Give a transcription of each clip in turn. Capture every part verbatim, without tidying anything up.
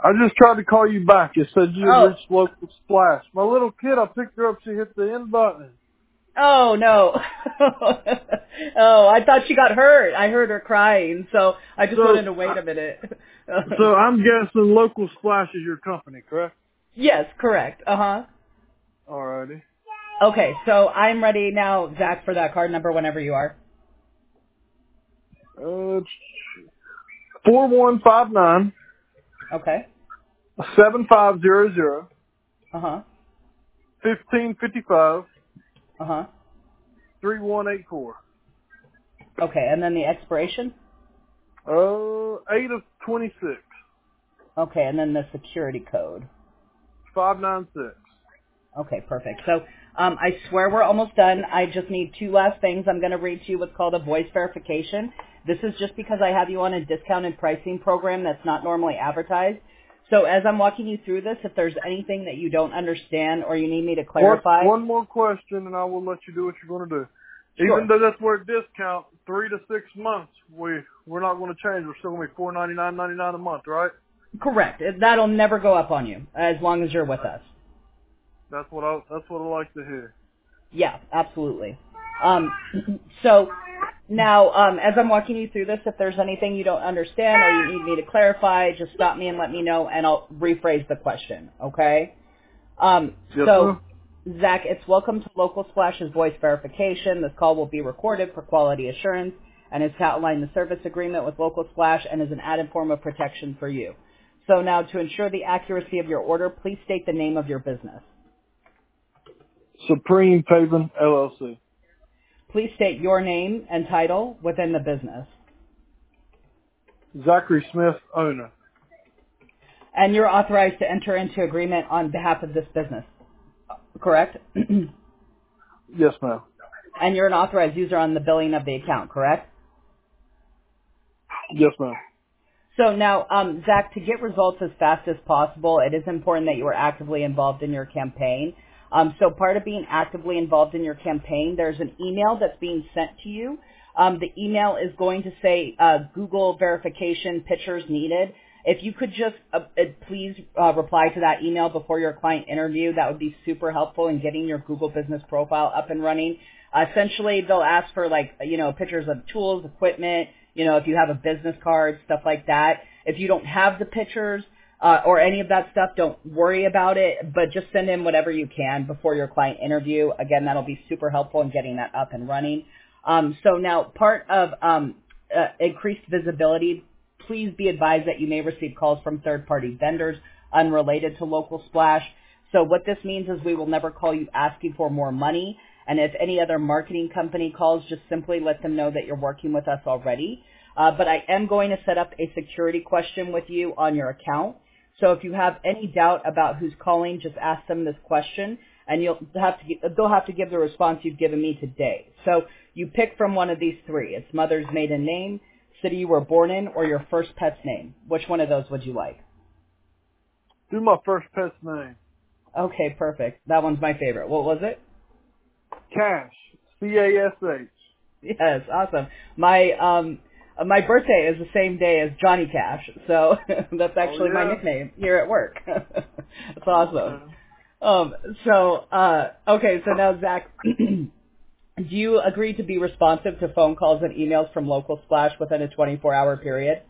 I just tried to call you back. It said you had Oh, reached local splash. My little kid, I picked her up. She hit the end button. oh no. Oh, I thought she got hurt. I heard her crying, so I just So, wanted to wait a minute. so I'm guessing local splash is your company, correct? Yes, correct. Uh-huh. Alrighty. Okay, so I'm ready now, Zach, for that card number whenever you are. Uh, four one five nine Okay. seven five zero zero Uh-huh. fifteen fifty five Uh-huh. three one eight four. Okay, and then the expiration? Uh, eight of twenty six. Okay, and then the security code. Five nine six. Okay, perfect. So um, I swear we're almost done. I just need two last things. I'm going to read to you what's called a voice verification. This is just because I have you on a discounted pricing program that's not normally advertised. So as I'm walking you through this, if there's anything that you don't understand or you need me to One, clarify, one more question, and I will let you do what you're going to do. Even sure. though that's where discount, three to six months, we we're not going to change. We're still going to be four ninety nine ninety nine a month, right? Correct. That'll never go up on you as long as you're with us. That's what I that's what I like to hear. Yeah, absolutely. Um, so now, um, as I'm walking you through this, if there's anything you don't understand or you need me to clarify, just stop me and let me know, and I'll rephrase the question. Okay? Um, Yes, so, sir. Zach, it's welcome to Local Splash's voice verification. This call will be recorded for quality assurance and is to outline the service agreement with Local Splash and is an added form of protection for you. So now, to ensure the accuracy of your order, please state the name of your business. Supreme Paving L L C. Please state your name and title within the business. Zachary Smith, owner. And you're authorized to enter into agreement on behalf of this business, correct? Yes, ma'am. And you're an authorized user on the billing of the account, correct? Yes, ma'am. So now, um, Zach, to get results as fast as possible, it is important that you are actively involved in your campaign. Um, so part of being actively involved in your campaign, there's an email that's being sent to you. Um, the email is going to say uh, Google verification pictures needed. If you could just uh, uh, please uh, reply to that email before your client interview, that would be super helpful in getting your Google business profile up and running. Uh, essentially, they'll ask for like, you know, pictures of tools, equipment, you know, if you have a business card, stuff like that. If you don't have the pictures uh, or any of that stuff, don't worry about it, but just send in whatever you can before your client interview. Again, that'll be super helpful in getting that up and running. Um, so now part of um, uh, increased visibility, please be advised that you may receive calls from third-party vendors unrelated to Local Splash. So what this means is we will never call you asking for more money. And if any other marketing company calls, just simply let them know that you're working with us already. Uh, but I am going to set up a security question with you on your account. So if you have any doubt about who's calling, just ask them this question, and you'll have to they'll have to give the response you've given me today. So you pick from one of these three. It's mother's maiden name, city you were born in, or your first pet's name. Which one of those would you like? Do my first pet's name. Okay, perfect. That one's my favorite. What was it? Cash. C A S H. Yes, awesome. My um uh, my birthday is the same day as Johnny Cash, so that's Oh, actually my yeah? nickname here at work. That's awesome. Okay. Um, so uh, okay, so now Zach, do you agree to be responsive to phone calls and emails from Local Splash within a twenty-four hour period?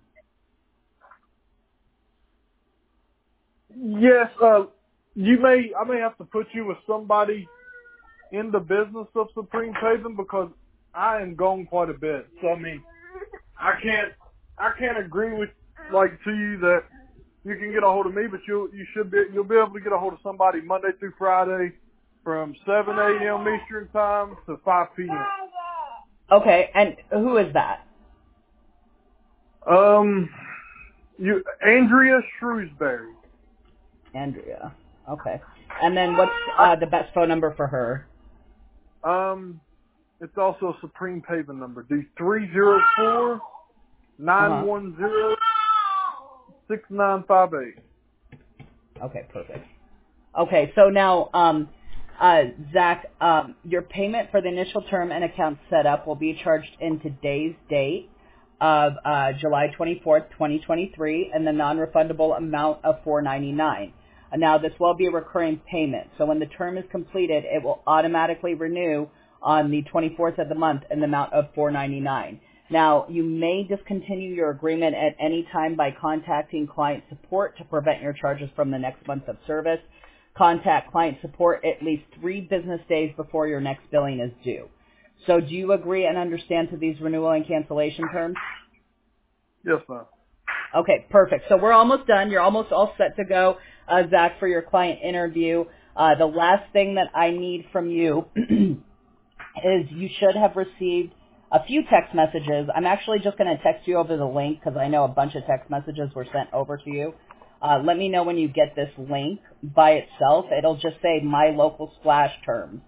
Yes, uh, you may, I may have to put you with somebody in the business of Supreme Paving because I am gone quite a bit. So, I mean, I can't, I can't agree with, like, to you that you can get a hold of me, but you you should be, you'll be able to get a hold of somebody Monday through Friday from seven a.m. Eastern time to five p.m. Okay, and who is that? Um, you, Andrea Shrewsbury. Andrea. Okay. And then what's I, uh, the best phone number for her? um, it's also a Supreme Paving number. Do three zero four nine Uh-huh. one zero six nine five eight. Okay, perfect. Okay, so now, um, uh, Zach, um, your payment for the initial term and account setup will be charged in today's date. of uh, July twenty-fourth, twenty twenty-three, and the non-refundable amount of four ninety-nine. Uh, Now, this will be a recurring payment, so when the term is completed, it will automatically renew on the twenty-fourth of the month in the amount of four ninety-nine. Now, you may discontinue your agreement at any time by contacting client support to prevent your charges from the next month of service. Contact client support at least three business days before your next billing is due. So do you agree and understand to these renewal and cancellation terms? Yes, ma'am. Okay, perfect. So we're almost done. You're almost all set to go, uh, Zach, for your client interview. Uh, the last thing that I need from you is you should have received a few text messages. I'm actually just going to text you over the link because I know a bunch of text messages were sent over to you. Uh, let me know when you get this link by itself. It'll just say My Local Splash Terms.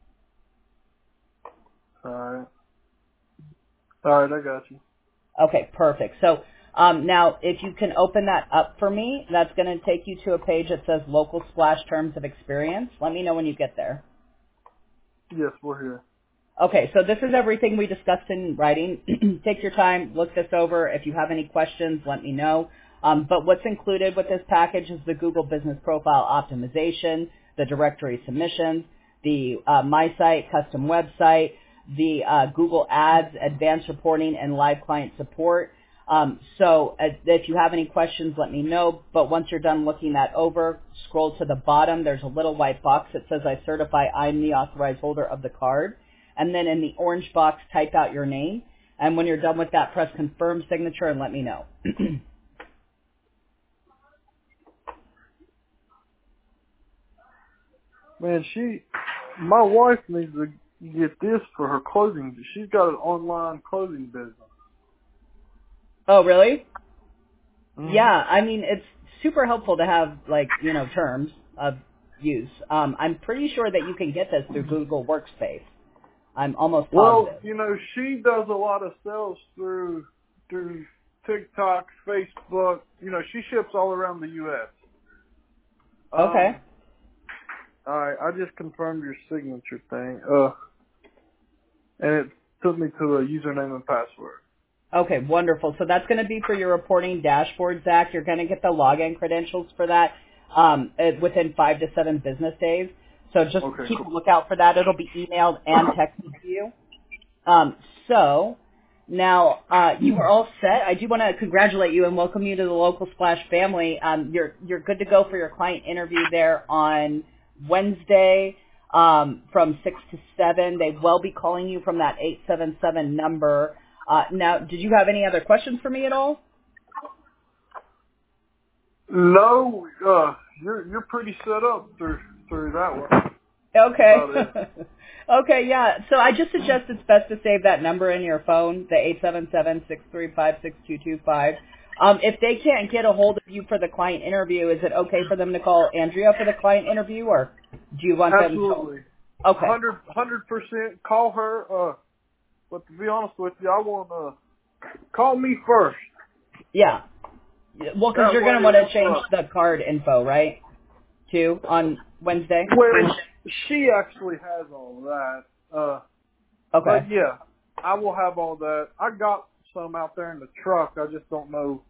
All right. All right, I got you. Okay, perfect. So um, now if you can open that up for me, that's going to take you to a page that says Local Splash Terms of Experience. Let me know when you get there. Yes, we're here. Okay, so this is everything we discussed in writing. Take your time, look this over. If you have any questions, let me know. Um, but what's included with this package is the Google Business Profile Optimization, the directory submissions, the uh, My Site custom website, the uh, Google Ads, advanced reporting, and live client support. Um, so uh, if you have any questions, let me know. But once you're done looking that over, scroll to the bottom. There's a little white box that says, I certify I'm the authorized holder of the card. And then in the orange box, type out your name. And when you're done with that, press confirm signature and let me know. Man, she, my wife needs to get this for her clothing. She's got an online clothing business. Oh, really? Mm-hmm. Yeah, I mean, it's super helpful to have, like, you know, terms of use. Um, I'm pretty sure that you can get this through Google Workspace. I'm almost Well, positive. you know, she does a lot of sales through through TikTok, Facebook. You know, she ships all around the U S Okay. Um, all right, I just confirmed your signature thing. Uh, and it took me to a username and password. Okay, wonderful. So that's going to be for your reporting dashboard, Zach. You're going to get the login credentials for that um, uh, within five to seven business days. So just Okay, keep cool. a lookout for that. It'll be emailed and texted to you. Um, so now uh, you are all set. I do want to congratulate you and welcome you to the Local Splash family. Um, you're you're good to go for your client interview there on Wednesday um, from six to seven. They will be calling you from that eight seven seven number. Uh, now, did you have any other questions for me at all? No, uh, you're you're pretty set up through through that one. Okay. About it. Okay, yeah. So I just suggest it's best to save that number in your phone, the eight seven seven, six three five, six two two five. Um, if they can't get a hold of you for the client interview, is it okay for them to call Andrea for the client interview, or do you want them Absolutely. to? Okay. Hundred hundred percent. Call her. Uh, but to be honest with you, I want to call me first. Yeah. Well, because That you're going to way, want to change uh, the card info, right, too, on Wednesday? well, she actually has all that. Uh, Okay. but yeah, I will have all that. I got some out there in the truck. I just don't know.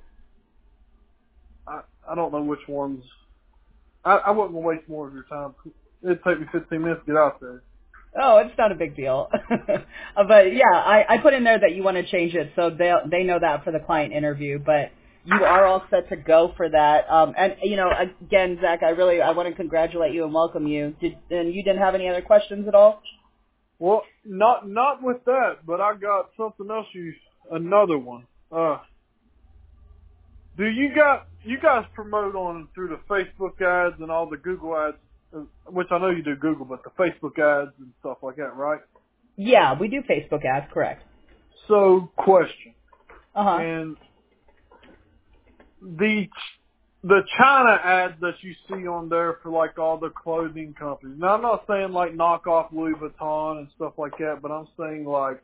I I don't know which ones. I, I wouldn't waste more of your time. It'd take me fifteen minutes to get out there. Oh, it's not a big deal. Uh, but yeah, I, I put in there that you want to change it, so they they know that for the client interview. But you are all set to go for that. Um, and you know, again, Zach, I really I want to congratulate you and welcome you. Did and you didn't have any other questions at all? Well, not not with that, but I got something else. You another one. Uh, do you got you guys promote on through the Facebook ads and all the Google ads, uh, which I know you do Google, but the Facebook ads and stuff like that, right? Yeah, we do Facebook ads, correct? So, question, Uh huh. and the the China ads that you see on there for like all the clothing companies. Now, I'm not saying like knockoff Louis Vuitton and stuff like that, but I'm saying like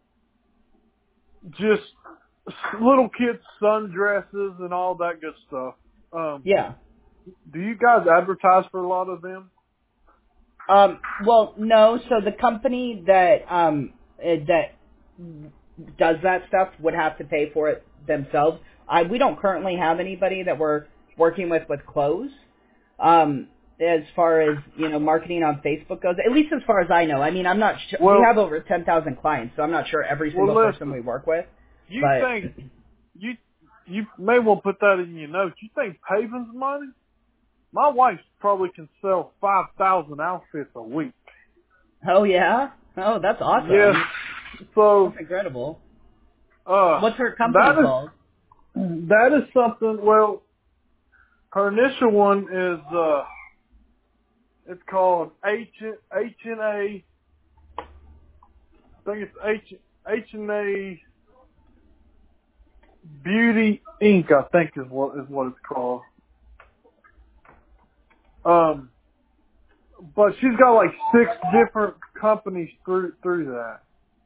just little kids' sundresses and all that good stuff. Um, Yeah. do you guys advertise for a lot of them? Um, well, no. So the company that um, uh, that does that stuff would have to pay for it themselves. I, we don't currently have anybody that we're working with with clothes. Um, as far as, you know, marketing on Facebook goes, at least as far as I know. I mean, I'm not sure. Well, we have over ten thousand clients, so I'm not sure every single well, person listen, we work with. you But think you you may well put that in your notes. You think Paven's money? My wife probably can sell five thousand outfits a week. oh yeah, oh that's awesome. Yes. So That's incredible. uh, What's her company that is called? that is something. Well, her initial one is uh, it's called H H and A. I think it's H H and A Beauty Incorporated. I think is what is what it's called. Um, but she's got like six different companies through through that.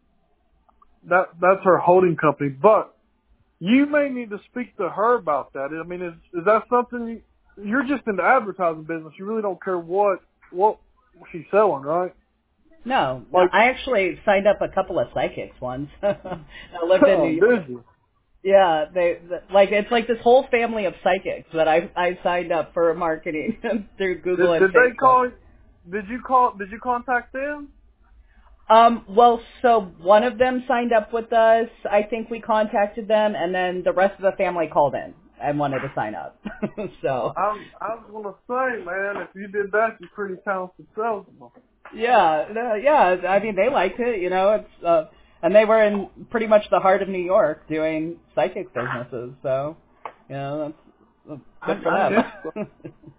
That that's her holding company. But you may need to speak to her about that. I mean, is is that something you, you're just in the advertising business? You really don't care what what she's selling, right? No, no, Like, I actually signed up a couple of psychics once. I lived in New oh, York. did you? Yeah, they the, like it's like this whole family of psychics that I I signed up for marketing through Google Did, and did they Facebook. call? Did you call? Did you contact them? Um, well, so one of them signed up with us. I think we contacted them, and then the rest of the family called in and wanted to sign up. so, I I was gonna say, man, if you did that, you're pretty talented salesman. yeah, no, yeah. I mean, they liked it, you know. It's uh, and they were in pretty much the heart of New York doing psychic businesses. So, you know, that's, I, that's good for I guess. So. them.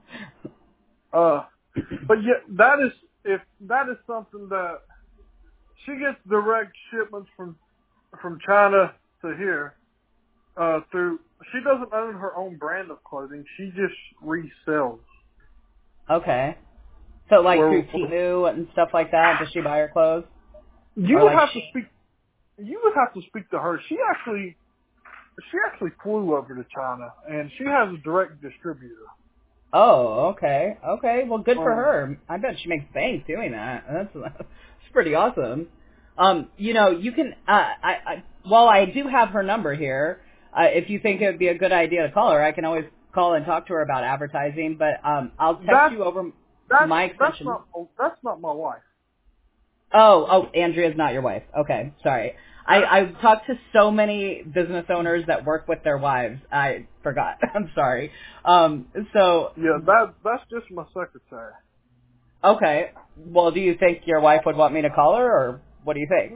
Uh, but yeah, that is if that is something that she gets direct shipments from from China to here uh, through. She doesn't own her own brand of clothing. She just resells. Okay. So like Where through Temu and stuff like that, does she buy her clothes? you Or would like have to she? speak. You would have to speak to her. She actually she actually flew over to China, and she has a direct distributor. Oh, okay, okay. Well, good for Um, her. I bet she makes bank doing that. That's that's pretty awesome. Um, you know, you can. Uh, I, I while I do have her number here, uh, if you think it would be a good idea to call her, I can always call and talk to her about advertising. But um, I'll text that's you over that's my that's extension. not that's not my wife. Oh, oh, Andrea's not your wife. Okay, sorry. I, That I've talked to so many business owners that work with their wives. I forgot. I'm sorry. Um, so, yeah, that that's just my secretary. okay. Well, do you think your wife would want me to call her, or what do you think?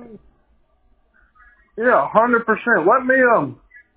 Yeah, hundred percent. Let me um,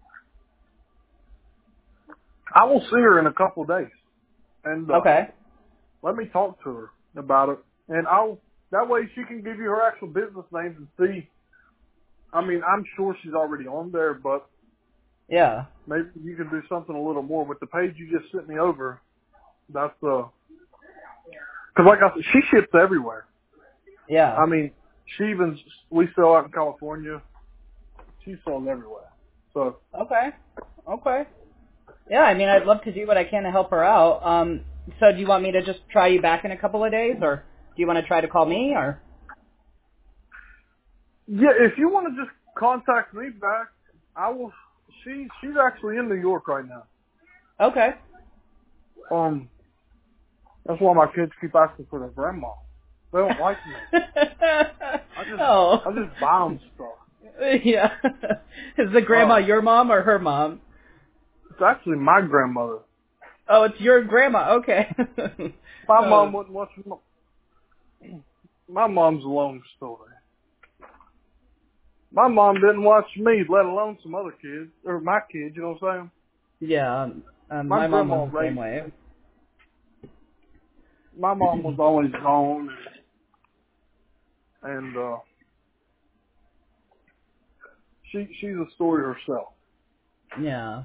I will see her in a couple of days, and uh, Okay. let me talk to her about it, and I'll that way she can give you her actual business names and see. I mean, I'm sure she's already on there, but Yeah. maybe you can do something a little more with the page you just sent me over. That's uh, because like I said, she ships everywhere. Yeah. I mean, she even we sell out in California. She sells everywhere. So Okay. Okay. Yeah, I mean, I'd love to do what I can to help her out. Um, so do you want me to just try you back in a couple of days, or do you want to try to call me, or? yeah, if you want to just contact me back, I will. She she's actually in New York right now. Okay. Um, that's why my kids keep asking for their grandma. They don't like me. I just oh. I just buy them stuff. Yeah. Is the grandma Uh, your mom or her mom? it's actually my grandmother. Oh, it's your grandma. Okay. My oh, mom wouldn't watch my, my mom's a long story. My mom didn't watch me, let alone some other kids or my kids. You know what I'm saying? yeah. Um, um, My my mom was grandma the same raised way. me. My mom was always gone, and, and uh, she she's a story herself. Yeah,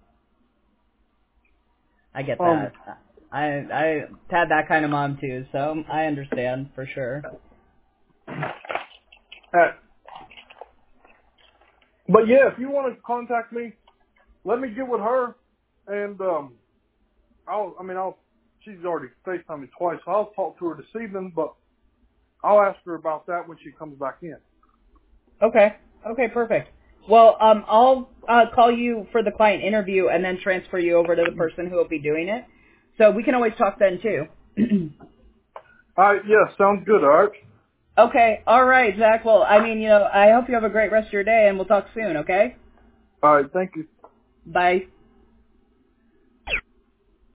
I get Um, that. I I had that kind of mom too, so I understand for sure. at, but yeah, if you want to contact me, let me get with her, and um, I'll. I mean, I'll. She's already FaceTimed me twice, so I'll talk to her this evening. But I'll ask her about that when she comes back in. Okay. Okay, perfect. Well, um, I'll uh, call you for the client interview and then transfer you over to the person who will be doing it. So we can always talk then too. All right, yeah, sounds good, all right. Okay, all right, Zach. Well, I mean, you know, I hope you have a great rest of your day, and we'll talk soon. Okay. All right, thank you. Bye.